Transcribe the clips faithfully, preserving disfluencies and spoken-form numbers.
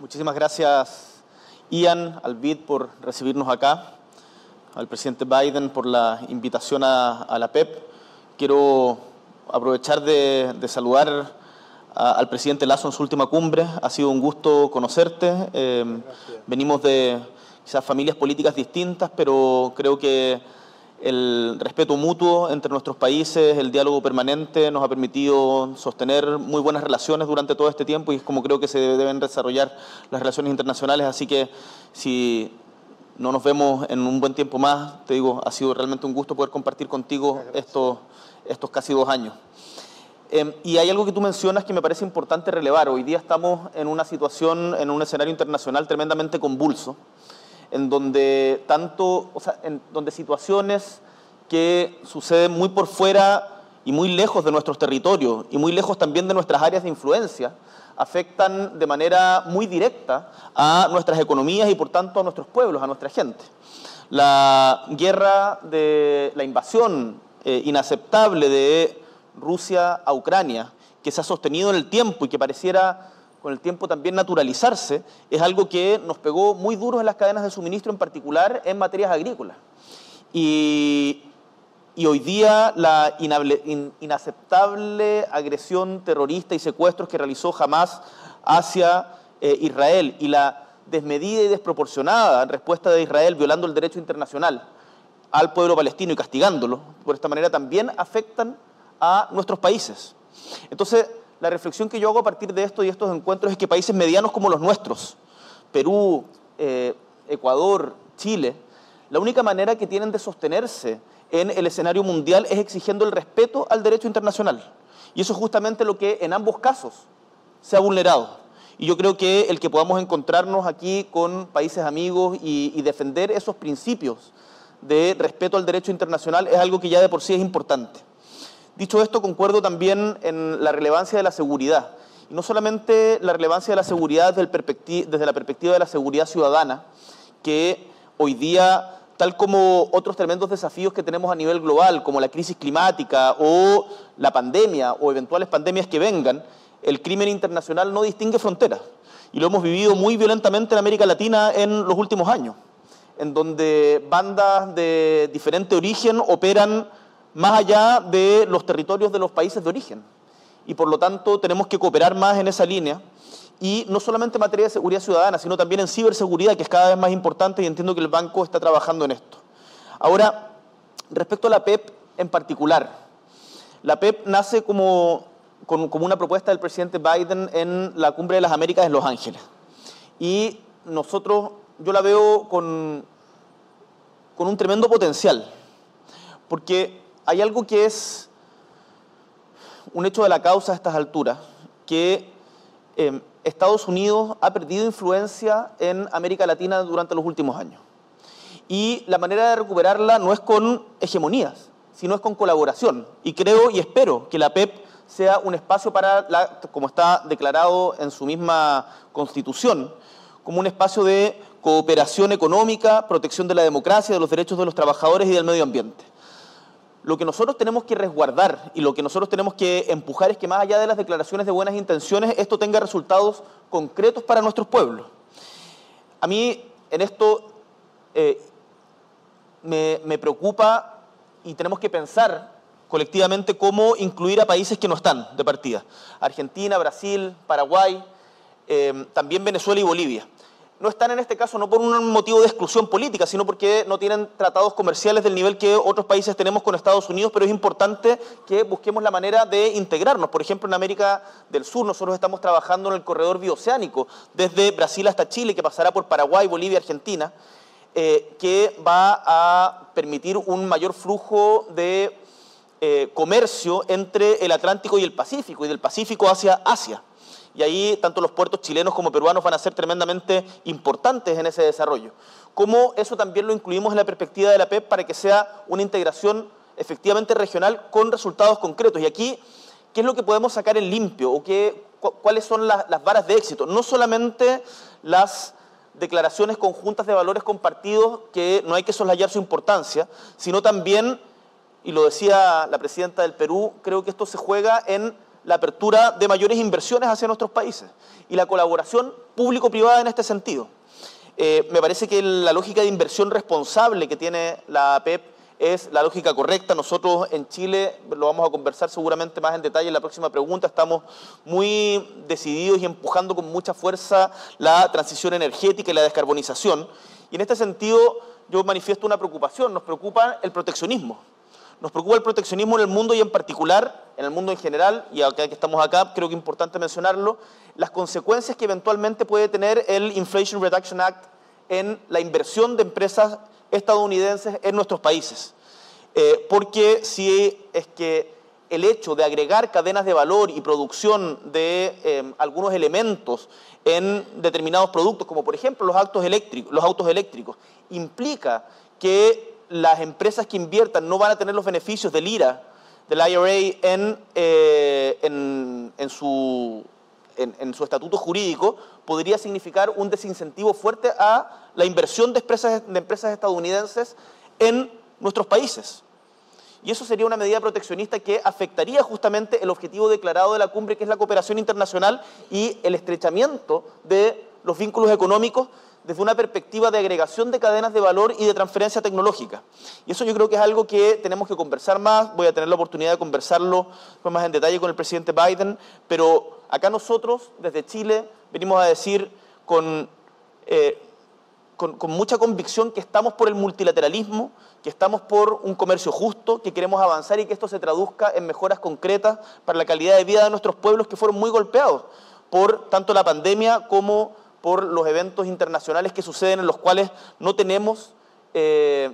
Muchísimas gracias, Ian, al B I D por recibirnos acá, al presidente Biden por la invitación a, a la P E P. Quiero aprovechar de, de saludar a, al presidente Lasso en su última cumbre. Ha sido un gusto conocerte. Eh, venimos de quizás familias políticas distintas, pero creo que el respeto mutuo entre nuestros países, el diálogo permanente nos ha permitido sostener muy buenas relaciones durante todo este tiempo y es como creo que se deben desarrollar las relaciones internacionales. Así que si no nos vemos en un buen tiempo más, te digo, ha sido realmente un gusto poder compartir contigo estos, estos casi dos años. Eh, y hay algo que tú mencionas que me parece importante relevar. Hoy día estamos en una situación, en un escenario internacional tremendamente convulso, en donde tanto, o sea, en donde situaciones que suceden muy por fuera y muy lejos de nuestros territorios y muy lejos también de nuestras áreas de influencia afectan de manera muy directa a nuestras economías y por tanto a nuestros pueblos, a nuestra gente. La guerra de la invasión eh, inaceptable de Rusia a Ucrania, que se ha sostenido en el tiempo y que pareciera con el tiempo también naturalizarse, es algo que nos pegó muy duro en las cadenas de suministro, en particular en materias agrícolas. Y, y hoy día la inable, in, inaceptable agresión terrorista y secuestros que realizó Hamas hacia eh, Israel y la desmedida y desproporcionada respuesta de Israel violando el derecho internacional al pueblo palestino y castigándolo, por esta manera también afectan a nuestros países. Entonces, la reflexión que yo hago a partir de esto y estos encuentros es que países medianos como los nuestros, Perú, eh, Ecuador, Chile, la única manera que tienen de sostenerse en el escenario mundial es exigiendo el respeto al derecho internacional. Y eso es justamente lo que en ambos casos se ha vulnerado. Y yo creo que el que podamos encontrarnos aquí con países amigos y, y defender esos principios de respeto al derecho internacional es algo que ya de por sí es importante. Dicho esto, concuerdo también en la relevancia de la seguridad. Y no solamente la relevancia de la seguridad desde, el desde la perspectiva de la seguridad ciudadana, que hoy día, tal como otros tremendos desafíos que tenemos a nivel global, como la crisis climática o la pandemia o eventuales pandemias que vengan, el crimen internacional no distingue fronteras. Y lo hemos vivido muy violentamente en América Latina en los últimos años, en donde bandas de diferente origen operan más allá de los territorios de los países de origen. Y por lo tanto tenemos que cooperar más en esa línea, y no solamente en materia de seguridad ciudadana, sino también en ciberseguridad, que es cada vez más importante y entiendo que el banco está trabajando en esto. Ahora, respecto a la P E P en particular, la P E P nace como, como una propuesta del presidente Biden en la Cumbre de las Américas en Los Ángeles. Y nosotros, yo la veo con, con un tremendo potencial, porque hay algo que es un hecho de la causa a estas alturas, que eh, Estados Unidos ha perdido influencia en América Latina durante los últimos años. Y la manera de recuperarla no es con hegemonías, sino es con colaboración. Y creo y espero que la P E P sea un espacio para, la, como está declarado en su misma Constitución, como un espacio de cooperación económica, protección de la democracia, de los derechos de los trabajadores y del medio ambiente. Lo que nosotros tenemos que resguardar y lo que nosotros tenemos que empujar es que más allá de las declaraciones de buenas intenciones, esto tenga resultados concretos para nuestros pueblos. A mí en esto eh, me, me preocupa y tenemos que pensar colectivamente cómo incluir a países que no están de partida. Argentina, Brasil, Paraguay, eh, también Venezuela y Bolivia. No están en este caso no por un motivo de exclusión política, sino porque no tienen tratados comerciales del nivel que otros países tenemos con Estados Unidos, pero es importante que busquemos la manera de integrarnos. Por ejemplo, en América del Sur nosotros estamos trabajando en el corredor bioceánico, desde Brasil hasta Chile, que pasará por Paraguay, Bolivia, Argentina, eh, que va a permitir un mayor flujo de eh, comercio entre el Atlántico y el Pacífico, y del Pacífico hacia Asia. Y ahí tanto los puertos chilenos como peruanos van a ser tremendamente importantes en ese desarrollo. ¿Cómo eso también lo incluimos en la perspectiva de la P E P para que sea una integración efectivamente regional con resultados concretos? Y aquí, ¿qué es lo que podemos sacar en limpio? ¿O qué, cu cuáles son las, las varas de éxito? No solamente las declaraciones conjuntas de valores compartidos, que no hay que soslayar su importancia, sino también, y lo decía la presidenta del Perú, creo que esto se juega en la apertura de mayores inversiones hacia nuestros países y la colaboración público-privada en este sentido. Eh, me parece que la lógica de inversión responsable que tiene la A P E P es la lógica correcta. Nosotros en Chile, lo vamos a conversar seguramente más en detalle en la próxima pregunta, estamos muy decididos y empujando con mucha fuerza la transición energética y la descarbonización. Y en este sentido yo manifiesto una preocupación, nos preocupa el proteccionismo. Nos preocupa el proteccionismo en el mundo y en particular, en el mundo en general, y acá que estamos acá, creo que es importante mencionarlo, las consecuencias que eventualmente puede tener el Inflation Reduction Act en la inversión de empresas estadounidenses en nuestros países. Eh, porque si es que el hecho de agregar cadenas de valor y producción de eh, algunos elementos en determinados productos, como por ejemplo los autos eléctricos, los autos eléctricos, implica que las empresas que inviertan no van a tener los beneficios del I R A, del I R A, en, eh, en, en, su, en, en su estatuto jurídico, podría significar un desincentivo fuerte a la inversión de empresas, de empresas estadounidenses en nuestros países. Y eso sería una medida proteccionista que afectaría justamente el objetivo declarado de la cumbre, que es la cooperación internacional y el estrechamiento de los vínculos económicos desde una perspectiva de agregación de cadenas de valor y de transferencia tecnológica. Y eso yo creo que es algo que tenemos que conversar más. Voy a tener la oportunidad de conversarlo más en detalle con el presidente Biden, pero acá nosotros, desde Chile, venimos a decir con, eh, con, con mucha convicción que estamos por el multilateralismo, que estamos por un comercio justo, que queremos avanzar y que esto se traduzca en mejoras concretas para la calidad de vida de nuestros pueblos que fueron muy golpeados por tanto la pandemia como por los eventos internacionales que suceden en los cuales no tenemos eh,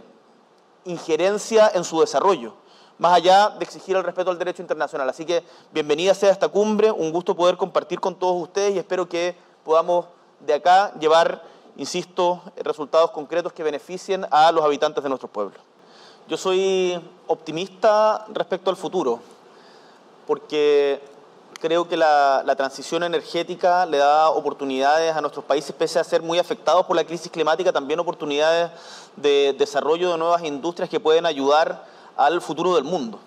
injerencia en su desarrollo, más allá de exigir el respeto al derecho internacional. Así que bienvenida sea esta cumbre, un gusto poder compartir con todos ustedes y espero que podamos de acá llevar, insisto, resultados concretos que beneficien a los habitantes de nuestros pueblos. Yo soy optimista respecto al futuro, porque creo que la, la transición energética le da oportunidades a nuestros países, pese a ser muy afectados por la crisis climática, también oportunidades de desarrollo de nuevas industrias que pueden ayudar al futuro del mundo.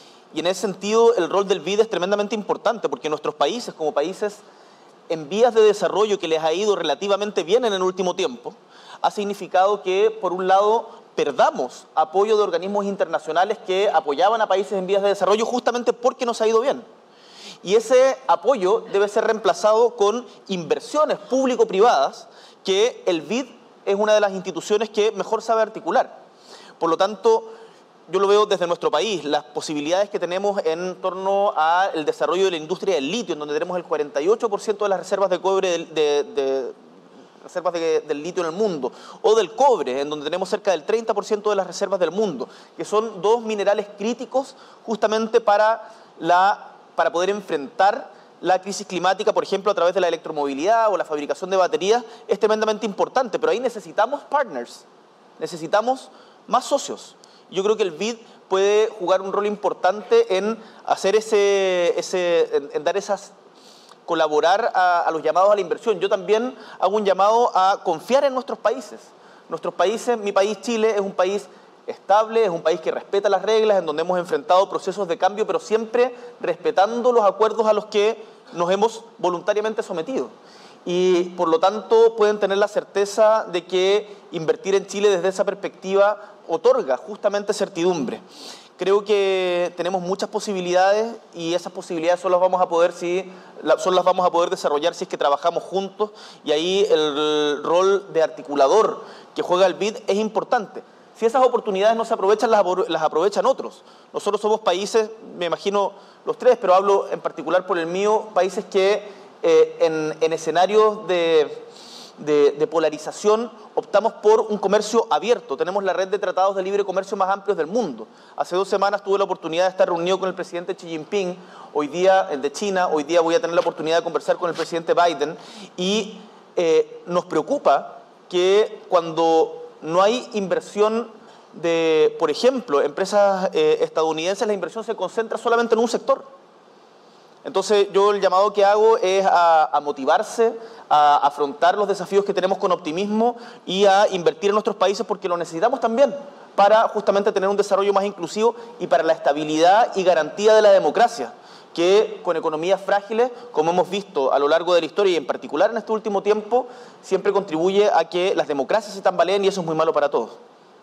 Y en ese sentido, el rol del B I D es tremendamente importante, porque nuestros países, como países en vías de desarrollo que les ha ido relativamente bien en el último tiempo, ha significado que, por un lado, perdamos apoyo de organismos internacionales que apoyaban a países en vías de desarrollo justamente porque nos ha ido bien. Y ese apoyo debe ser reemplazado con inversiones público-privadas que el B I D es una de las instituciones que mejor sabe articular. Por lo tanto, yo lo veo desde nuestro país, las posibilidades que tenemos en torno al desarrollo de la industria del litio, en donde tenemos el cuarenta y ocho por ciento de las reservas de cobre, de, de, de reservas de, del litio en el mundo, o del cobre, en donde tenemos cerca del treinta por ciento de las reservas del mundo, que son dos minerales críticos justamente para la para poder enfrentar la crisis climática, por ejemplo, a través de la electromovilidad o la fabricación de baterías, es tremendamente importante, pero ahí necesitamos partners, necesitamos más socios. Yo creo que el B I D puede jugar un rol importante en hacer ese, ese en, en dar esas, colaborar a, a los llamados a la inversión. Yo también hago un llamado a confiar en nuestros países. Nuestros países, mi país Chile, es un país estable, es un país que respeta las reglas, en donde hemos enfrentado procesos de cambio, pero siempre respetando los acuerdos a los que nos hemos voluntariamente sometido. Y por lo tanto pueden tener la certeza de que invertir en Chile desde esa perspectiva otorga justamente certidumbre. Creo que tenemos muchas posibilidades y esas posibilidades solo las vamos a poder, si, solo las vamos a poder desarrollar si es que trabajamos juntos, y ahí el rol de articulador que juega el B I D es importante. Si esas oportunidades no se aprovechan, las, las aprovechan otros. Nosotros somos países, me imagino los tres, pero hablo en particular por el mío, países que eh, en, en escenarios de, de, de polarización optamos por un comercio abierto. Tenemos la red de tratados de libre comercio más amplios del mundo. Hace dos semanas tuve la oportunidad de estar reunido con el presidente Xi Jinping, hoy día de China, hoy día voy a tener la oportunidad de conversar con el presidente Biden, y eh, nos preocupa que cuando no hay inversión de, por ejemplo, empresas eh, estadounidenses, la inversión se concentra solamente en un sector. Entonces yo el llamado que hago es a, a motivarse, a afrontar los desafíos que tenemos con optimismo y a invertir en nuestros países, porque lo necesitamos también para justamente tener un desarrollo más inclusivo y para la estabilidad y garantía de la democracia, que con economías frágiles, como hemos visto a lo largo de la historia y en particular en este último tiempo, siempre contribuye a que las democracias se tambaleen y eso es muy malo para todos.